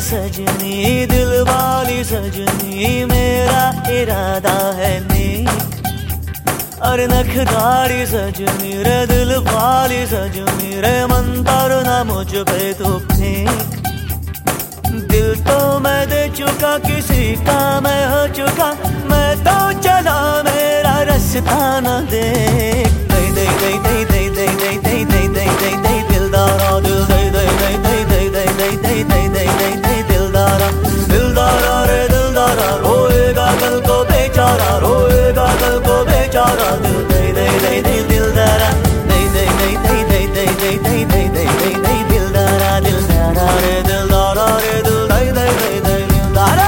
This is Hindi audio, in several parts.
सजनी, दिल वाली सजनी, मेरा इरादा है नेक। अरे नखदारी सजनी रे, दिल वाली सजनी रे, मंतर ना मुझ पे तो फेंक। दिल तो मैं दे चुका, किसी का मैं हो चुका, मैं तो चला मेरा रास्ता न देख। दे दे दे दे दे दे दे दे दे दे दे दे दिलदारा, दिल दे दे दे दे दे दे दे दे दे दे दे दे दिलदारा। दिलदारा रे दिलदारा, रोएगा कल को बेचारा, रोएगा कल को बेचारा। दिल दे दे दे दे दिलदारा, दे दे दे दे दे दे दे दे दे दे दे दे दिलदारा। दिलदारा रे दिलदारा रे, दिल दे दे दे दे दिलदारा।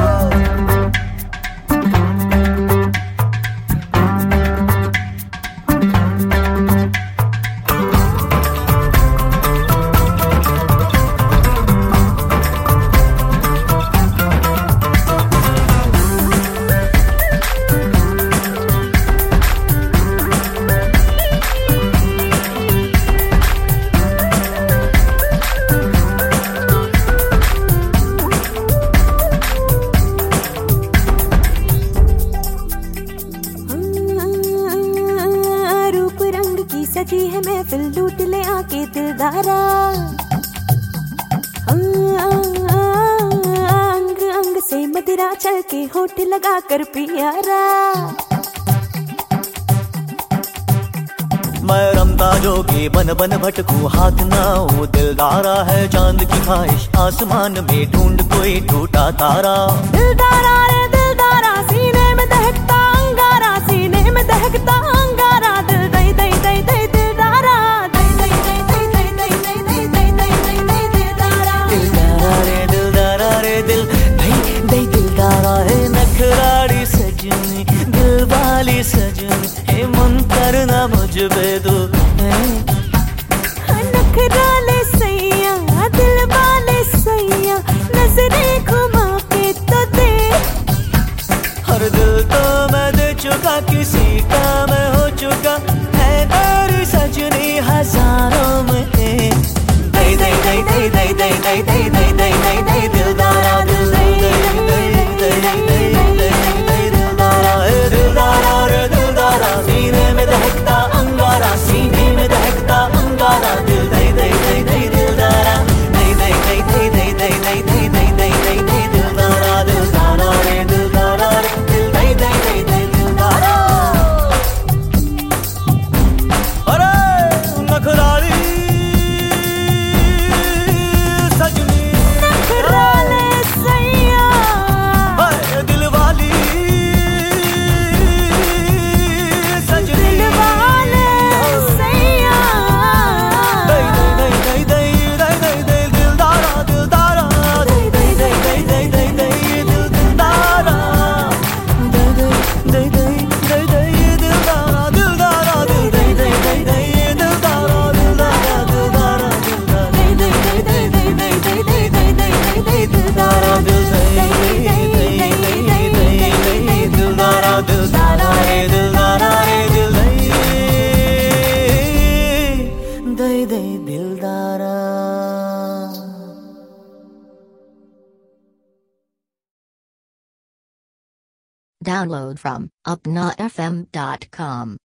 सजी है महफिल, लूट ले आके दिलदारा। अंग अंग से मदिरा चल के होठ लगा कर पियारा। मैं रमता जोगी बन बन भटकू, हाथ ना हो दिलदारा है चांद की ख्वाहिश, आसमान में ढूंढ कोई टूटा तारा। दिलदारा रे दिलदारा, सीने में दहकता अंगारा, सीने में दहकता अंगारा। दिल दई दई दई दई दिलदारा, दई दई दई दई दई दई दई दई दई दई दई दई दिलदारा। दिलदारा रे दिलदारा रे, दिल दई दई दिलदारा है। नखराड़ी सजनी, दिल वाली सजनी, हे मन करना मुझ पे तू नखराले सैया, दिल वाले सैया, नजरें घुमा के तो दे। हर दिल तो मैं दे चुका, किसी का मैं हो चुका, है तेरी सजनी हजारों में एक। दे दे दे दे दे दे दे दे दे दे दे दे दिलदारा, दिल दे दे दे दे दे दे दे दे दिलदारा। दिलदारा रे दिलदारा, सीने में दहकता अंगारा, सीने में दहकता अंगारा। दिल दे दे दे दे दिलदारा, दे दे दे दे दे दे दे दे दे दे दे दे दिलदारा। दिलदारा रे दिलदारा रे, दिल दे दे दे दे दिलदारा। अरे नखराली सजनी, नखराले सैया, दिल वाली सजनी, दिल वाले सैया। दे दे दे दे दे दे दे दिलदारा, दिलदारा, दे दे दे दे दे दे दे दिलदारा, दे दे दे दे दे दे दिलदारा, दिलदारा, दिल दे दे दे दे दिलदारा, दिलदारा, दिलदारा, दे दे दे दे दे दे दे दे दे दे दे दिलदारा। दिल दे दे दे दे दे दे दिलदारा। दिलदारा रे दिलदारा रे, दिल दे दे दिलदारा। Download from upnafm.com.